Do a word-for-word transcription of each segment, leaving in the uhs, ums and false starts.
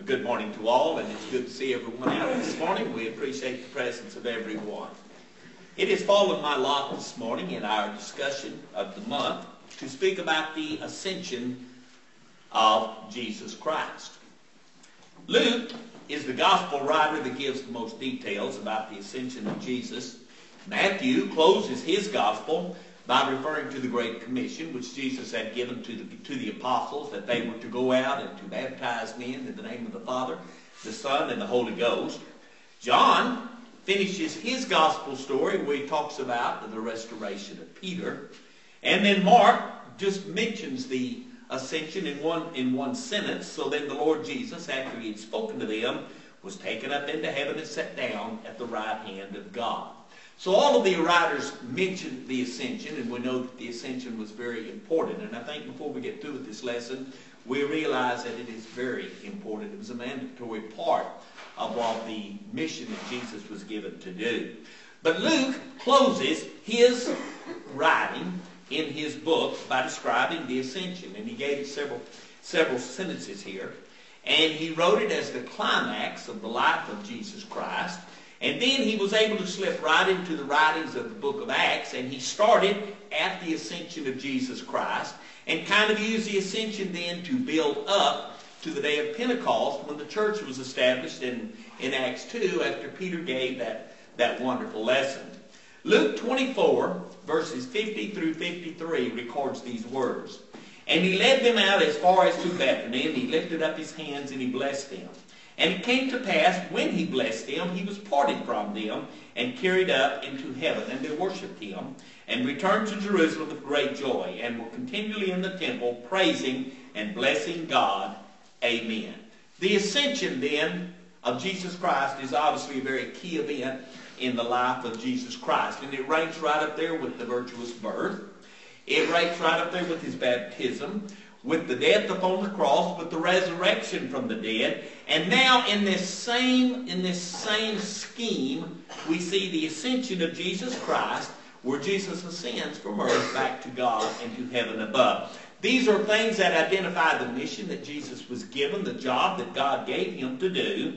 Good morning to all, and it's good to see everyone out this morning. We appreciate the presence of everyone. It has fallen my lot this morning in our discussion of the month to speak about the ascension of Jesus Christ. Luke is the gospel writer that gives the most details about the ascension of Jesus. Matthew closes his gospel by referring to the Great Commission, which Jesus had given to the, to the apostles, that they were to go out and to baptize men in the name of the Father, the Son, and the Holy Ghost. John finishes his gospel story where he talks about the restoration of Peter. And then Mark just mentions the ascension in one, in one sentence. So then the Lord Jesus, after he had spoken to them, was taken up into heaven and sat down at the right hand of God. So all of the writers mentioned the ascension, and we know that the ascension was very important. And I think before we get through with this lesson, we realize that it is very important. It was a mandatory part of what the mission that Jesus was given to do. But Luke closes his writing in his book by describing the ascension. And he gave it several, several sentences here. And he wrote it as the climax of the life of Jesus Christ. And then he was able to slip right into the writings of the book of Acts, and he started at the ascension of Jesus Christ and kind of used the ascension then to build up to the day of Pentecost when the church was established in, in Acts two after Peter gave that, that wonderful lesson. Luke twenty-four, verses fifty through fifty-three records these words. And he led them out as far as to Bethany, and he lifted up his hands and he blessed them. And it came to pass, when he blessed them, he was parted from them and carried up into heaven. And they worshipped him and returned to Jerusalem with great joy and were continually in the temple praising and blessing God. Amen. The ascension then of Jesus Christ is obviously a very key event in the life of Jesus Christ. And it ranks right up there with the virtuous birth. It ranks right up there with his baptism, with the death upon the cross, with the resurrection from the dead. And now in this same, in this same scheme, we see the ascension of Jesus Christ, where Jesus ascends from earth back to God and to heaven above. These are things that identify the mission that Jesus was given, the job that God gave him to do.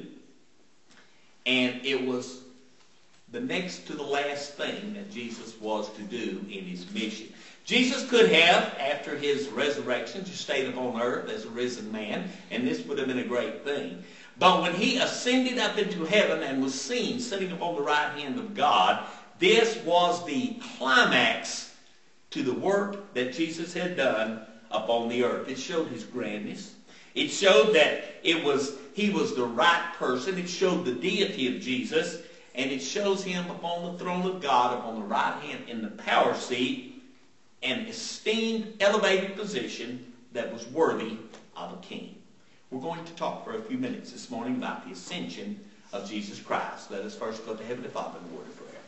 And it was the next to the last thing that Jesus was to do in his mission. Jesus could have, after his resurrection, just stayed upon earth as a risen man, and this would have been a great thing. But when he ascended up into heaven and was seen sitting upon the right hand of God, this was the climax to the work that Jesus had done upon the earth. It showed his grandness. It showed that it was he was the right person. It showed the deity of Jesus, and it shows him upon the throne of God, upon the right hand in the power seat, an esteemed, elevated position that was worthy of a king. We're going to talk for a few minutes this morning about the ascension of Jesus Christ. Let us first go to Heavenly Father in a word of prayer.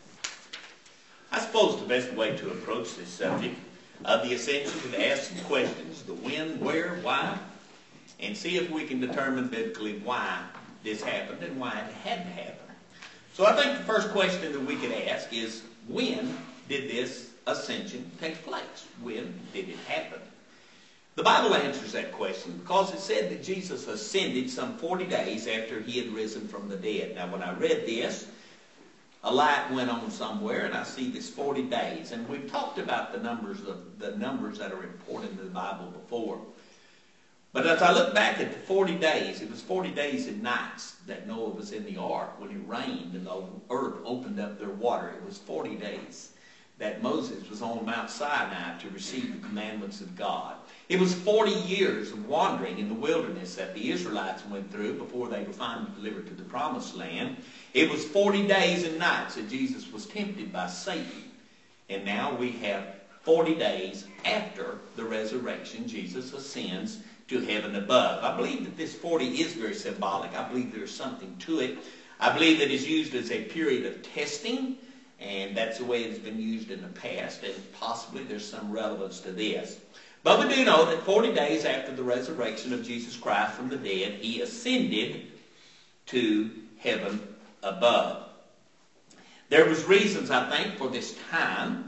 I suppose the best way to approach this subject of the ascension is to ask some questions: the when, where, why, and see if we can determine biblically why this happened and why it had to happen. So I think the first question that we could ask is, when did this ascension take place? When did it happen? The Bible answers that question because it said that Jesus ascended some forty days after he had risen from the dead. Now when I read this, a light went on somewhere and I see this forty days. And we've talked about the numbers of the numbers that are important in the Bible before. But as I look back at the forty days, it was forty days and nights that Noah was in the ark when it rained and the earth opened up their water. It was forty days that Moses was on Mount Sinai to receive the commandments of God. It was forty years of wandering in the wilderness that the Israelites went through before they were finally delivered to the promised land. It was forty days and nights that Jesus was tempted by Satan. And now we have forty days after the resurrection, Jesus ascends to heaven above. I believe that this forty is very symbolic. I believe there's something to it. I believe that it's used as a period of testing, and that's the way it's been used in the past, and possibly there's some relevance to this. But we do know that forty days after the resurrection of Jesus Christ from the dead, he ascended to heaven above. There was reasons, I think, for this time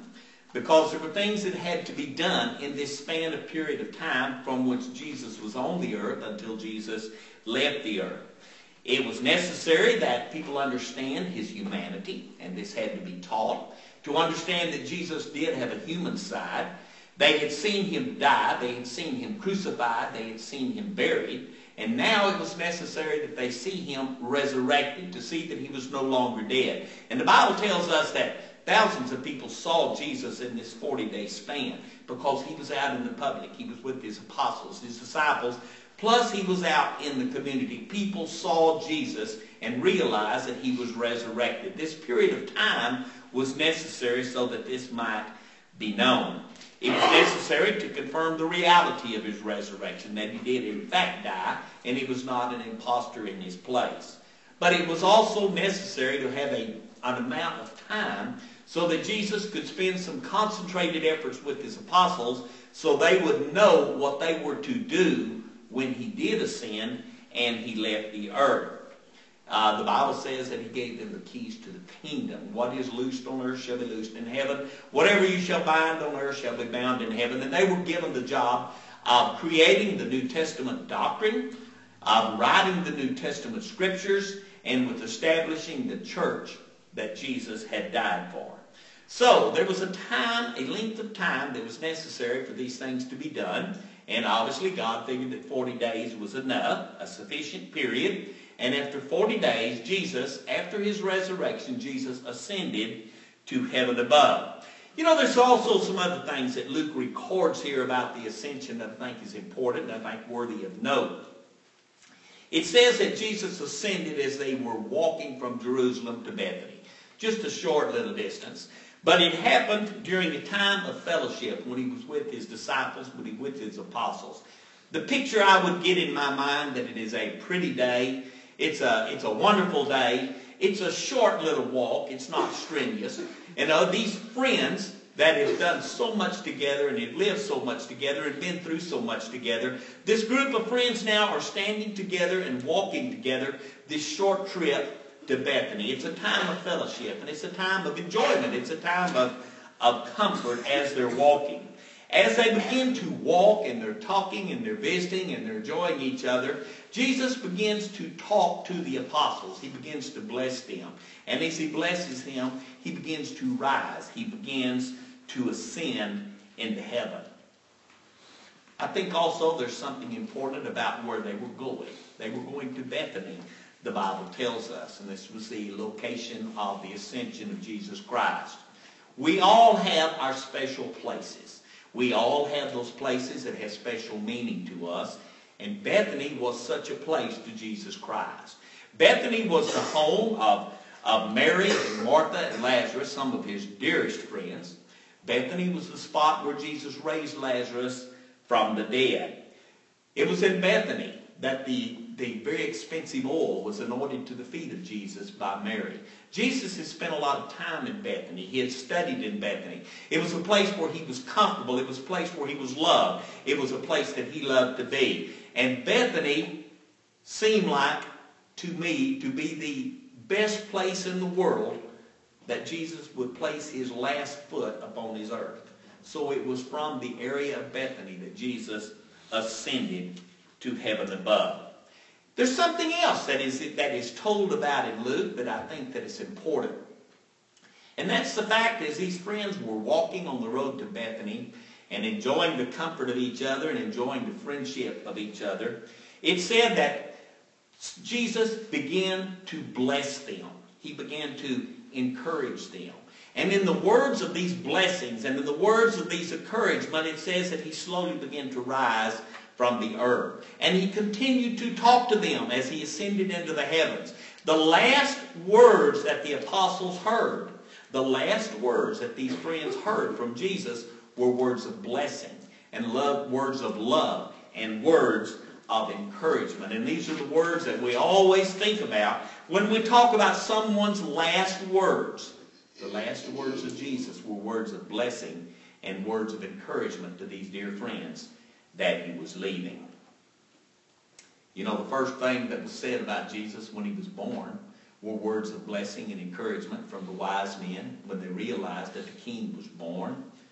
because there were things that had to be done in this span of period of time from which Jesus was on the earth until Jesus left the earth. It was necessary that people understand his humanity, and this had to be taught, to understand that Jesus did have a human side. They had seen him die, they had seen him crucified, they had seen him buried, and now it was necessary that they see him resurrected, to see that he was no longer dead. And the Bible tells us that thousands of people saw Jesus in this forty-day span because he was out in the public. He was with his apostles, his disciples, plus he was out in the community. People saw Jesus and realized that he was resurrected. This period of time was necessary so that this might be known. It was necessary to confirm the reality of his resurrection, that he did in fact die, and he was not an impostor in his place. But it was also necessary to have a, an amount of time so that Jesus could spend some concentrated efforts with his apostles so they would know what they were to do when he did ascend and he left the earth. Uh, the Bible says that he gave them the keys to the kingdom. What is loosed on earth shall be loosed in heaven. Whatever you shall bind on earth shall be bound in heaven. And they were given the job of creating the New Testament doctrine, of writing the New Testament scriptures, and with establishing the church that Jesus had died for. So there was a time, a length of time that was necessary for these things to be done. And obviously God figured that forty days was enough, a sufficient period. And after forty days, Jesus, after his resurrection, Jesus ascended to heaven above. You know, there's also some other things that Luke records here about the ascension that I think is important and I think worthy of note. It says that Jesus ascended as they were walking from Jerusalem to Bethany. Just a short little distance. But it happened during a time of fellowship when he was with his disciples, when he was with his apostles. The picture I would get in my mind that it is a pretty day. It's a, it's a wonderful day. It's a short little walk. It's not strenuous. And uh, these friends that have done so much together and have lived so much together and been through so much together, this group of friends now are standing together and walking together this short trip to Bethany. It's a time of fellowship, and it's a time of enjoyment. It's a time of, of comfort as they're walking. As they begin to walk and they're talking and they're visiting and they're enjoying each other, Jesus begins to talk to the apostles. He begins to bless them. And as he blesses them, he begins to rise. He begins to ascend into heaven. I think also there's something important about where they were going. They were going to Bethany, the Bible tells us. And this was the location of the ascension of Jesus Christ. We all have our special places. We all have those places that have special meaning to us. And Bethany was such a place to Jesus Christ. Bethany was the home of, of Mary and Martha and Lazarus, some of his dearest friends. Bethany was the spot where Jesus raised Lazarus from the dead. It was in Bethany that the, the very expensive oil was anointed to the feet of Jesus by Mary. Jesus had spent a lot of time in Bethany. He had studied in Bethany. It was a place where he was comfortable. It was a place where he was loved. It was a place that he loved to be. And Bethany seemed like, to me, to be the best place in the world that Jesus would place his last foot upon his earth. So it was from the area of Bethany that Jesus ascended to heaven above. There's something else that is, that is told about in Luke that I think that is important. And that's the fact is these friends were walking on the road to Bethany and enjoying the comfort of each other and enjoying the friendship of each other. It said that Jesus began to bless them. He began to encourage them. And in the words of these blessings and in the words of these encouragement, it says that he slowly began to rise from the earth. And he continued to talk to them as he ascended into the heavens. The last words that the apostles heard, the last words that these friends heard from Jesus were words of blessing and love, words of love and words of encouragement. And these are the words that we always think about when we talk about someone's last words. The last words of Jesus were words of blessing and words of encouragement to these dear friends that he was leaving. You know, the first thing that was said about Jesus when he was born were words of blessing and encouragement from the wise men when they realized that the king was born.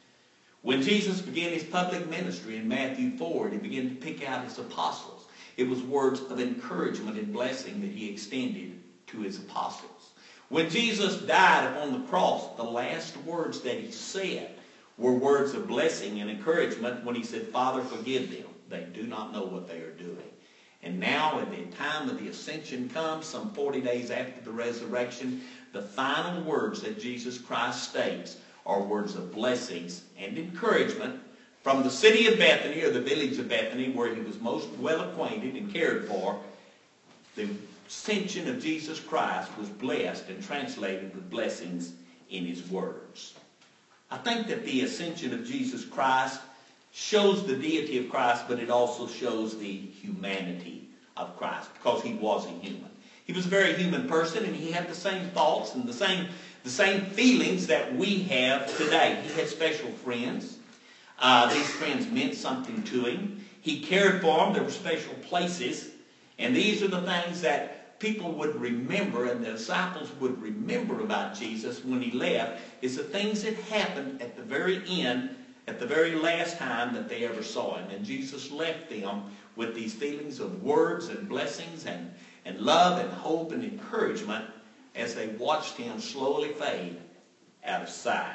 When Jesus began his public ministry in Matthew four, he began to pick out his apostles. It was words of encouragement and blessing that he extended to his apostles. When Jesus died upon the cross, the last words that he said were words of blessing and encouragement when he said, Father, forgive them. They do not know what they are doing. And now, at the time of the ascension comes, some forty days after the resurrection, the final words that Jesus Christ states are words of blessings and encouragement from the city of Bethany, or the village of Bethany, where he was most well acquainted and cared for. The ascension of Jesus Christ was blessed and translated with blessings in his words. I think that the ascension of Jesus Christ shows the deity of Christ, but it also shows the humanity of Christ, because he was a human. He was a very human person, and he had the same thoughts and the same, the same feelings that we have today. He had special friends. Uh, these friends meant something to him. He cared for them. There were special places. And these are the things that people would remember, and the disciples would remember about Jesus when he left, is the things that happened at the very end, at the very last time that they ever saw him. And Jesus left them with these feelings of words and blessings and, and love and hope and encouragement as they watched him slowly fade out of sight.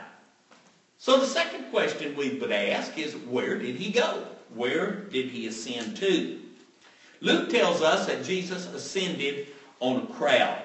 So the second question we would ask is, where did he go? Where did he ascend to? Luke tells us that Jesus ascended on a cloud.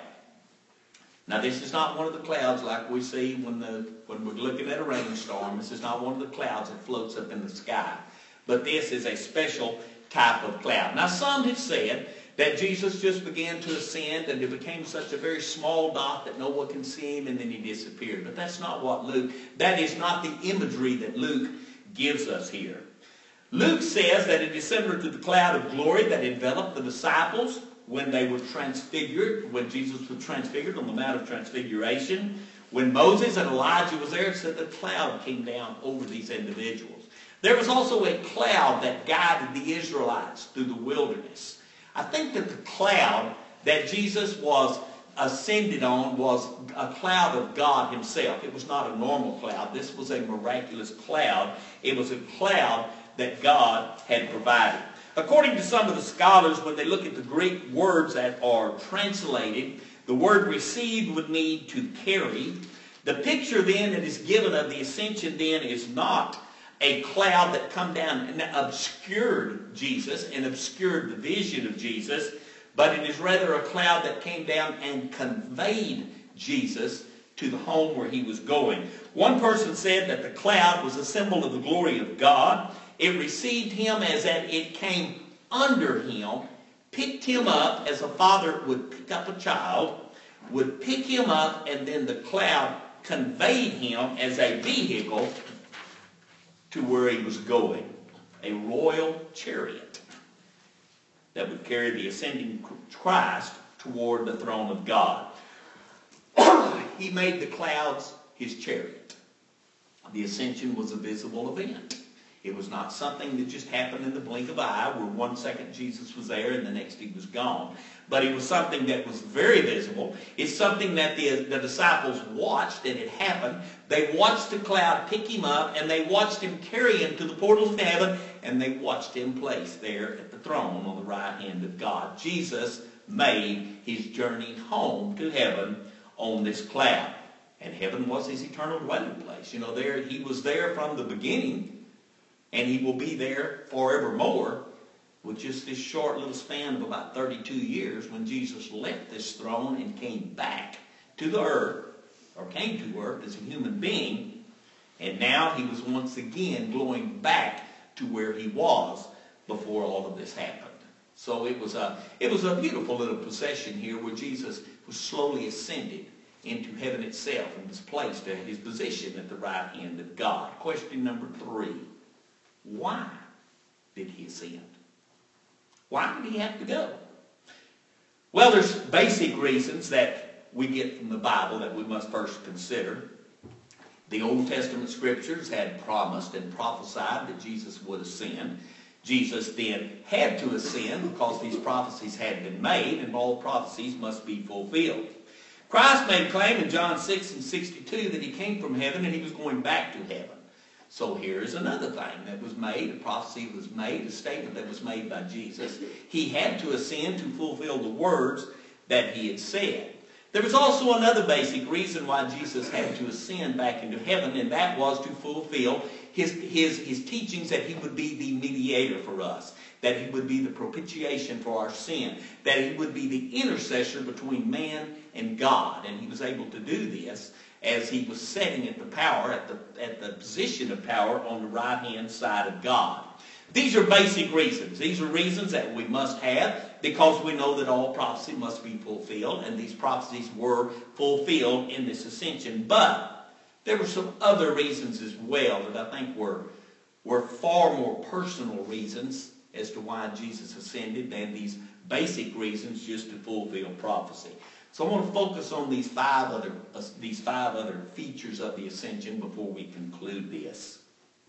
Now, this is not one of the clouds like we see when, the, when we're looking at a rainstorm. This is not one of the clouds that floats up in the sky. But this is a special type of cloud. Now, some have said that Jesus just began to ascend and it became such a very small dot that no one can see him, and then he disappeared. But that's not what Luke, that is not the imagery that Luke gives us here. Luke says that it is similar to the cloud of glory that enveloped the disciples when they were transfigured, when Jesus was transfigured on the Mount of Transfiguration. When Moses and Elijah was there, it said the cloud came down over these individuals. There was also a cloud that guided the Israelites through the wilderness. I think that the cloud that Jesus was ascended on was a cloud of God himself. It was not a normal cloud. This was a miraculous cloud. It was a cloud that God had provided. According to some of the scholars, when they look at the Greek words that are translated, the word received would mean to carry. The picture then that is given of the ascension then is not a cloud that come down and obscured Jesus and obscured the vision of Jesus, but it is rather a cloud that came down and conveyed Jesus to the home where he was going. One person said that the cloud was a symbol of the glory of God. It received him as that it came under him, picked him up as a father would pick up a child, would pick him up, and then the cloud conveyed him as a vehicle to where he was going. A royal chariot that would carry the ascending Christ toward the throne of God. He made the clouds his chariot. The ascension was a visible event. It was not something that just happened in the blink of an eye, where one second Jesus was there and the next he was gone. But it was something that was very visible. It's something that the, the disciples watched, and it happened. They watched the cloud pick him up, and they watched him carry him to the portals of heaven, and they watched him placed there at the throne on the right hand of God. Jesus made his journey home to heaven on this cloud. And heaven was his eternal dwelling place. You know, there he was there from the beginning, and he will be there forevermore, with just this short little span of about thirty-two years when Jesus left this throne and came back to the earth, or came to earth as a human being, and now he was once again going back to where he was before all of this happened. So it was a, it was a beautiful little procession here where Jesus was slowly ascended into heaven itself and was placed at his position at the right hand of God. Question number three. Why did he ascend? Why did he have to go? Well, there's basic reasons that we get from the Bible that we must first consider. The Old Testament scriptures had promised and prophesied that Jesus would ascend. Jesus then had to ascend because these prophecies had been made, and all prophecies must be fulfilled. Christ made claim in John six and sixty-two that he came from heaven and he was going back to heaven. So here's another thing that was made, a prophecy was made, a statement that was made by Jesus. He had to ascend to fulfill the words that he had said. There was also another basic reason why Jesus had to ascend back into heaven, and that was to fulfill his, his, his teachings that he would be the mediator for us, that he would be the propitiation for our sin, that he would be the intercessor between man and God. And he was able to do this as he was sitting at the power, at the, at the position of power on the right-hand side of God. These are basic reasons. These are reasons that we must have because we know that all prophecy must be fulfilled, and these prophecies were fulfilled in this ascension. But there were some other reasons as well that I think were, were far more personal reasons as to why Jesus ascended than these basic reasons just to fulfill prophecy. So I want to focus on these five other, uh, these five other features of the ascension before we conclude this.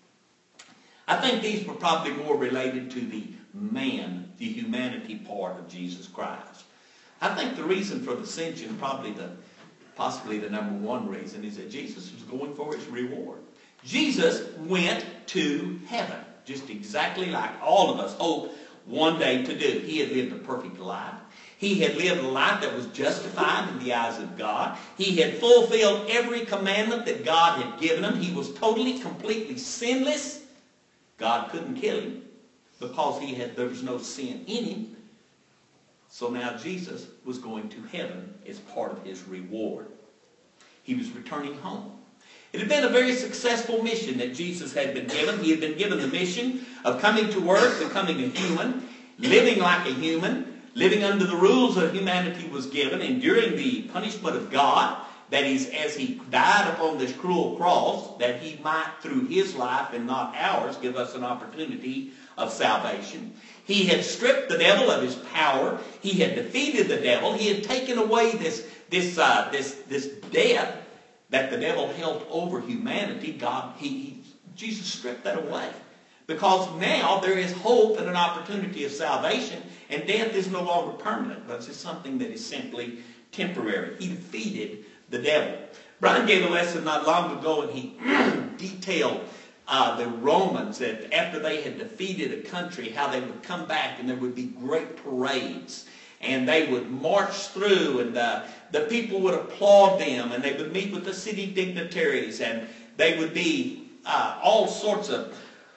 I think these were probably more related to the man, the humanity part of Jesus Christ. I think the reason for the ascension, probably the, possibly the number one reason, is that Jesus was going for his reward. Jesus went to heaven, just exactly like all of us hope one day to do. He had lived a perfect life. He had lived a life that was justified in the eyes of God. He had fulfilled every commandment that God had given him. He was totally, completely sinless. God couldn't kill him because he had, there was no sin in him. So now Jesus was going to heaven as part of his reward. He was returning home. It had been a very successful mission that Jesus had been given. He had been given the mission of coming to earth, becoming a human, living like a human, living under the rules that humanity was given, enduring the punishment of God, that is, as he died upon this cruel cross, that he might, through his life and not ours, give us an opportunity of salvation. He had stripped the devil of his power. He had defeated the devil. He had taken away this, this, uh, this, this death that the devil held over humanity. God, he, he, Jesus stripped that away. Because now there is hope and an opportunity of salvation, and death is no longer permanent, but it's something that is simply temporary. He defeated the devil. Brian gave a lesson not long ago, and he detailed uh, the Romans, that after they had defeated a country, how they would come back and there would be great parades. And they would march through, and uh, the people would applaud them, and they would meet with the city dignitaries, and they would be uh, all sorts of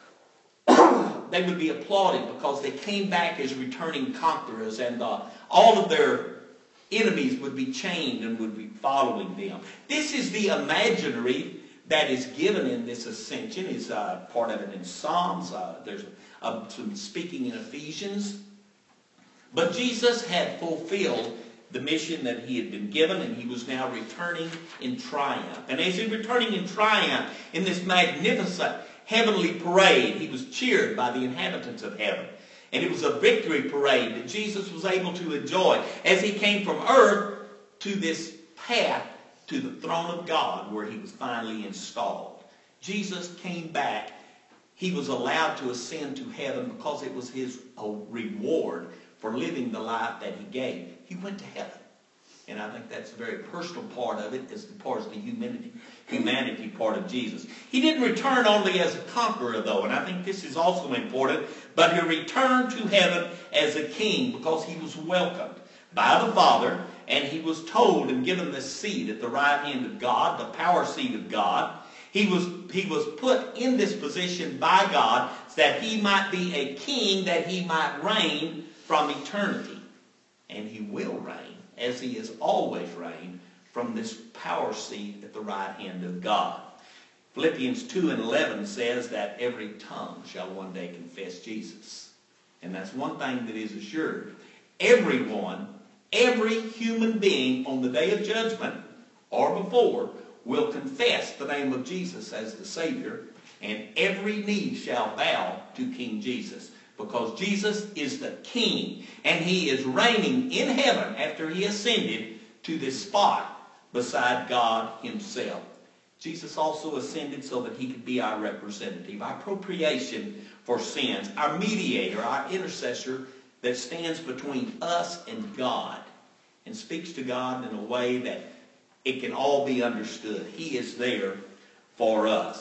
they would be applauded because they came back as returning conquerors, and uh, all of their enemies would be chained and would be following them. This is the imaginary that is given in this ascension. Is uh, part of it in Psalms. Uh, there's uh, some speaking in Ephesians. But Jesus had fulfilled the mission that he had been given, and he was now returning in triumph. And as he was returning in triumph in this magnificent heavenly parade, he was cheered by the inhabitants of heaven. And it was a victory parade that Jesus was able to enjoy as he came from earth to this path to the throne of God where he was finally installed. Jesus came back. He was allowed to ascend to heaven because it was his reward for living the life that he gave. He went to heaven. And I think that's a very personal part of it, as far as the humanity, humanity part of Jesus. He didn't return only as a conqueror, though, and I think this is also important, but he returned to heaven as a king because he was welcomed by the Father, and he was told and given the seat at the right hand of God, the power seat of God. He was, he was put in this position by God so that he might be a king, that he might reign from eternity. And he will reign, as he has always reigned, from this power seat at the right hand of God. Philippians two and eleven says that every tongue shall one day confess Jesus. And that's one thing that is assured. Everyone, every human being on the day of judgment or before will confess the name of Jesus as the Savior, and every knee shall bow to King Jesus. Because Jesus is the King, and he is reigning in heaven after he ascended to this spot beside God himself. Jesus also ascended so that he could be our representative, our propitiation for sins, our mediator, our intercessor that stands between us and God and speaks to God in a way that it can all be understood. He is there for us.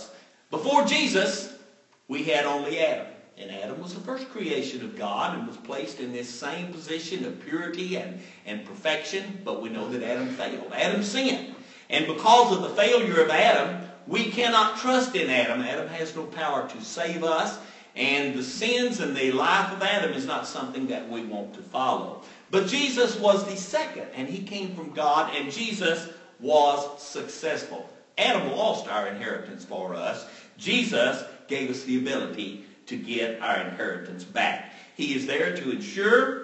Before Jesus, we had only Adam. And Adam was the first creation of God and was placed in this same position of purity and, and perfection. But we know that Adam failed. Adam sinned. And because of the failure of Adam, we cannot trust in Adam. Adam has no power to save us. And the sins and the life of Adam is not something that we want to follow. But Jesus was the second. And he came from God. And Jesus was successful. Adam lost our inheritance for us. Jesus gave us the ability to get our inheritance back. He is there to ensure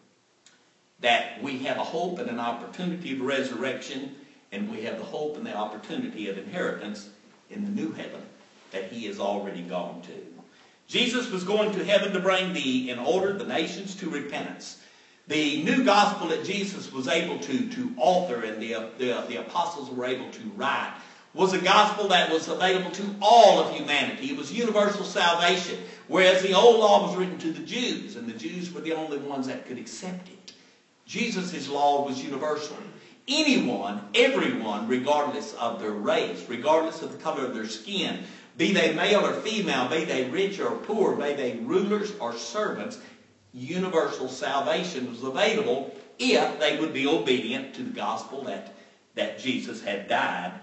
that we have a hope and an opportunity of resurrection, and we have the hope and the opportunity of inheritance in the new heaven that he has already gone to. Jesus was going to heaven to bring the, in order, the nations to repentance. The new gospel that Jesus was able to, to author and the, the, the apostles were able to write was a gospel that was available to all of humanity. It was universal salvation, whereas the old law was written to the Jews, and the Jews were the only ones that could accept it. Jesus' law was universal. Anyone, everyone, regardless of their race, regardless of the color of their skin, be they male or female, be they rich or poor, be they rulers or servants, universal salvation was available if they would be obedient to the gospel that, that Jesus had died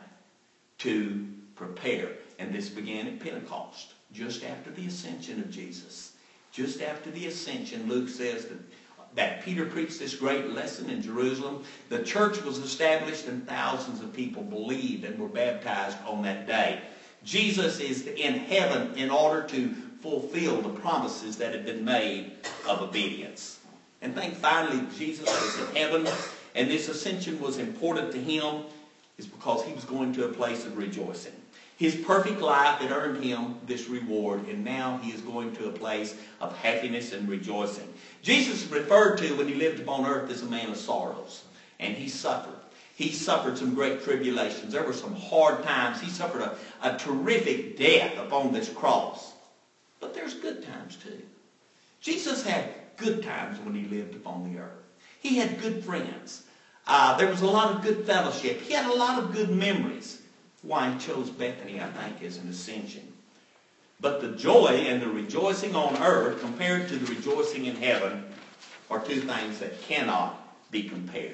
to prepare. And this began at Pentecost, just after the ascension of Jesus. Just after the ascension, Luke says that, that Peter preached this great lesson in Jerusalem. The church was established and thousands of people believed and were baptized on that day. Jesus is in heaven in order to fulfill the promises that had been made of obedience. And think finally Jesus was in heaven, and this ascension was important to him is because he was going to a place of rejoicing. His perfect life had earned him this reward, and now he is going to a place of happiness and rejoicing. Jesus is referred to when he lived upon earth as a man of sorrows, and he suffered. He suffered some great tribulations. There were some hard times. He suffered a, a terrific death upon this cross. But there's good times too. Jesus had good times when he lived upon the earth. He had good friends. Uh, there was a lot of good fellowship. He had a lot of good memories. Why he chose Bethany, I think, as an ascension. But the joy and the rejoicing on earth compared to the rejoicing in heaven are two things that cannot be compared.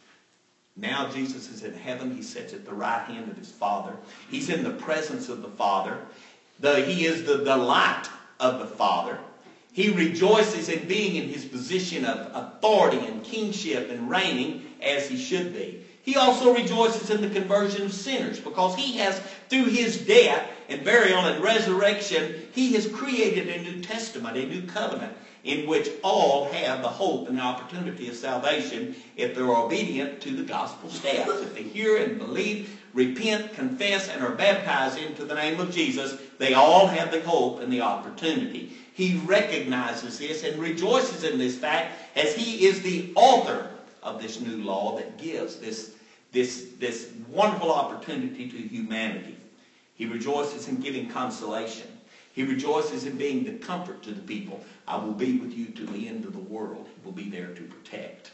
Now Jesus is in heaven. He sits at the right hand of his Father. He's in the presence of the Father. The, he is the delight of the Father. He rejoices in being in his position of authority and kingship and reigning as he should be. He also rejoices in the conversion of sinners because he has, through his death and burial and resurrection, he has created a New Testament, a new covenant, in which all have the hope and the opportunity of salvation if they're obedient to the gospel steps. If they hear and believe, repent, confess, and are baptized into the name of Jesus, they all have the hope and the opportunity. He recognizes this and rejoices in this fact as he is the author of this new law that gives this, this, this wonderful opportunity to humanity. He rejoices in giving consolation. He rejoices in being the comfort to the people. I will be with you to the end of the world. He will be there to protect.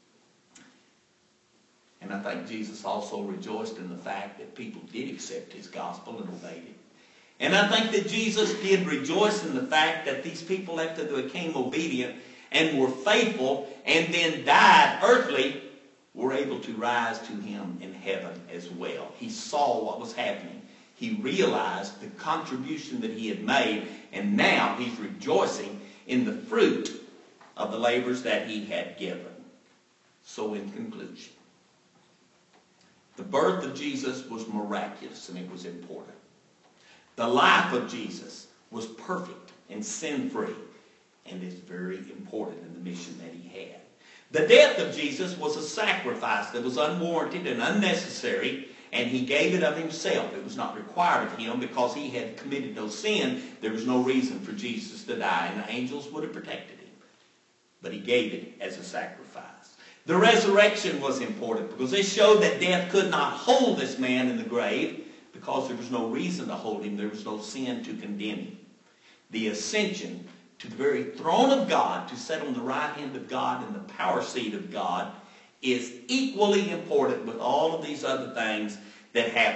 And I think Jesus also rejoiced in the fact that people did accept his gospel and obeyed it. And I think that Jesus did rejoice in the fact that these people, after they became obedient and were faithful and then died earthly, were able to rise to him in heaven as well. He saw what was happening. He realized the contribution that he had made, and now he's rejoicing in the fruit of the labors that he had given. So in conclusion, the birth of Jesus was miraculous and it was important. The life of Jesus was perfect and sin-free and is very important in the mission that he had. The death of Jesus was a sacrifice that was unwarranted and unnecessary, and he gave it of himself. It was not required of him because he had committed no sin. There was no reason for Jesus to die, and the angels would have protected him. But he gave it as a sacrifice. The resurrection was important because it showed that death could not hold this man in the grave because there was no reason to hold him. There was no sin to condemn him. The ascension to the very throne of God, to sit on the right hand of God in the power seat of God, is equally important with all of these other things that happen.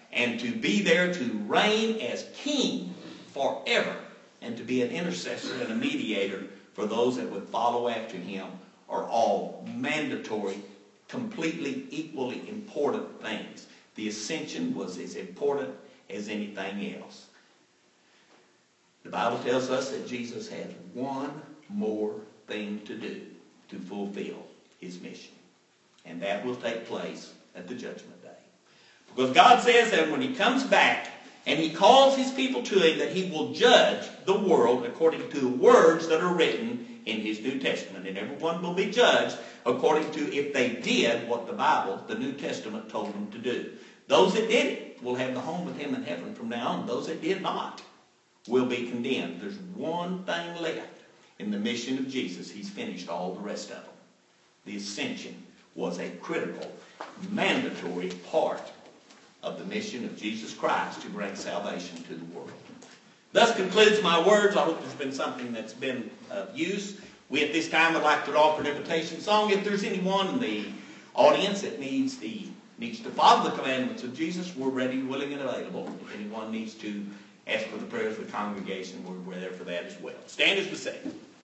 and to be there to reign as king forever, and to be an intercessor and a mediator for those that would follow after him, are all mandatory, completely equally important things. The ascension was as important as anything else. The Bible tells us that Jesus had one more thing to do to fulfill his mission. And that will take place at the judgment day. Because God says that when he comes back and he calls his people to him, that he will judge the world according to the words that are written in his New Testament. And everyone will be judged according to if they did what the Bible, the New Testament, told them to do. Those that did it will have the home with him in heaven from now on. Those that did not will be condemned. There's one thing left in the mission of Jesus. He's finished all the rest of them. The ascension was a critical, mandatory part of the mission of Jesus Christ to bring salvation to the world. Thus concludes my words. I hope there's been something that's been of use. We at this time would like to offer an invitation song. If there's anyone in the audience that needs the needs to follow the commandments of Jesus, we're ready, willing, and available. If anyone needs to ask for the prayers of the congregation, we're, we're there for that as well. Stand as we sing.